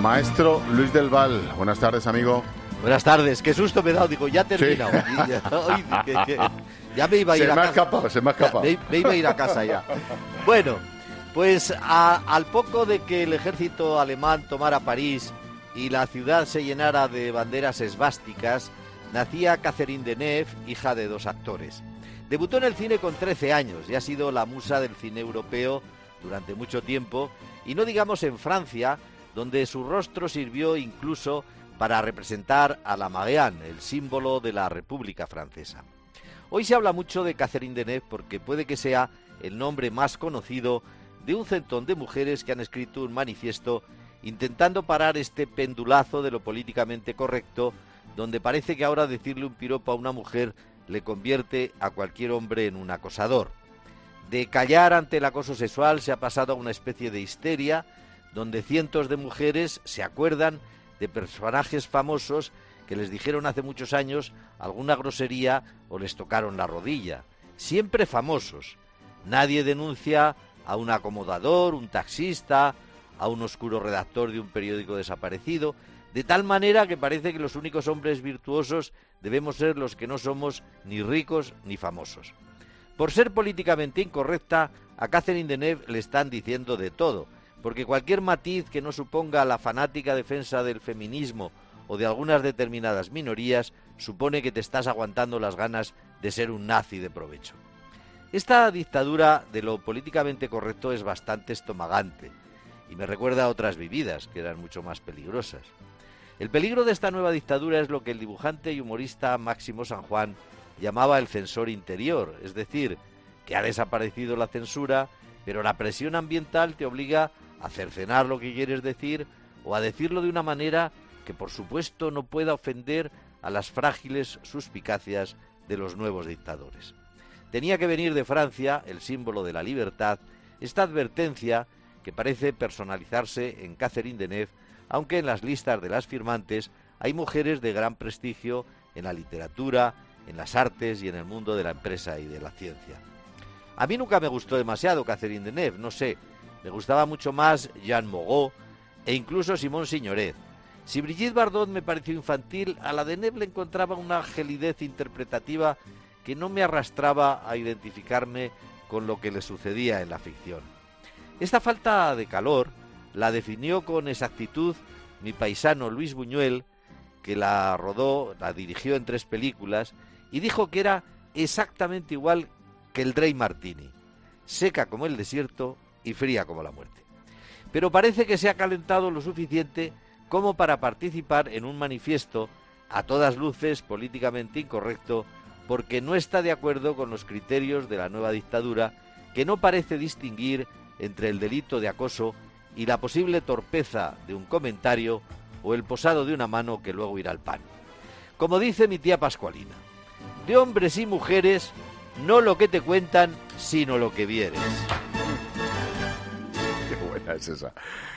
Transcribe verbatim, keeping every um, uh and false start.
Maestro Luis del Val, buenas tardes, amigo. Buenas tardes, qué susto me he dado, digo, ya he terminado. Sí. Ya, ay, que, que, ya me iba a ir se a me casa. Ha escapado, se me ha escapado. Me, me iba a ir a casa ya. Bueno, pues a, al poco de que el ejército alemán tomara París y la ciudad se llenara de banderas esvásticas, nacía Catherine Deneuve, hija de dos actores. Debutó en el cine con trece años y ha sido la musa del cine europeo durante mucho tiempo, y no digamos en Francia, donde su rostro sirvió incluso para representar a la Marianne, el símbolo de la República Francesa. Hoy se habla mucho de Catherine Deneuve porque puede que sea el nombre más conocido de un centón de mujeres que han escrito un manifiesto intentando parar este pendulazo de lo políticamente correcto, donde parece que ahora decirle un piropo a una mujer le convierte a cualquier hombre en un acosador. De callar ante el acoso sexual se ha pasado a una especie de histeria, donde cientos de mujeres se acuerdan de personajes famosos que les dijeron hace muchos años alguna grosería o les tocaron la rodilla. Siempre famosos. Nadie denuncia a un acomodador, un taxista, a un oscuro redactor de un periódico desaparecido, de tal manera que parece que los únicos hombres virtuosos debemos ser los que no somos ni ricos ni famosos. Por ser políticamente incorrecta, a Catherine Deneuve le están diciendo de todo, porque cualquier matiz que no suponga la fanática defensa del feminismo o de algunas determinadas minorías supone que te estás aguantando las ganas de ser un nazi de provecho. Esta dictadura de lo políticamente correcto es bastante estomagante y me recuerda a otras vividas que eran mucho más peligrosas. El peligro de esta nueva dictadura es lo que el dibujante y humorista Máximo San Juan llamaba el censor interior, es decir, que ha desaparecido la censura, pero la presión ambiental te obliga a cercenar lo que quieres decir o a decirlo de una manera que por supuesto no pueda ofender a las frágiles suspicacias de los nuevos dictadores. Tenía que venir de Francia, el símbolo de la libertad, esta advertencia que parece personalizarse en Catherine Deneuve, aunque en las listas de las firmantes hay mujeres de gran prestigio en la literatura, en las artes y en el mundo de la empresa y de la ciencia. A mí nunca me gustó demasiado Catherine Deneuve, no sé, me gustaba mucho más Jean Moreau e incluso Simone Signoret. Si Brigitte Bardot me pareció infantil, a la Deneuve le encontraba una gelidez interpretativa que no me arrastraba a identificarme con lo que le sucedía en la ficción. Esta falta de calor la definió con exactitud mi paisano Luis Buñuel, que la rodó, la dirigió en tres películas, y dijo que era exactamente igual que el Dry Martini, seca como el desierto y fría como la muerte. Pero parece que se ha calentado lo suficiente como para participar en un manifiesto a todas luces políticamente incorrecto, porque no está de acuerdo con los criterios de la nueva dictadura, que no parece distinguir entre el delito de acoso y la posible torpeza de un comentario o el posado de una mano que luego irá al pan. Como dice mi tía Pascualina, de hombres y mujeres, no lo que te cuentan, sino lo que vieres. Qué buena es esa.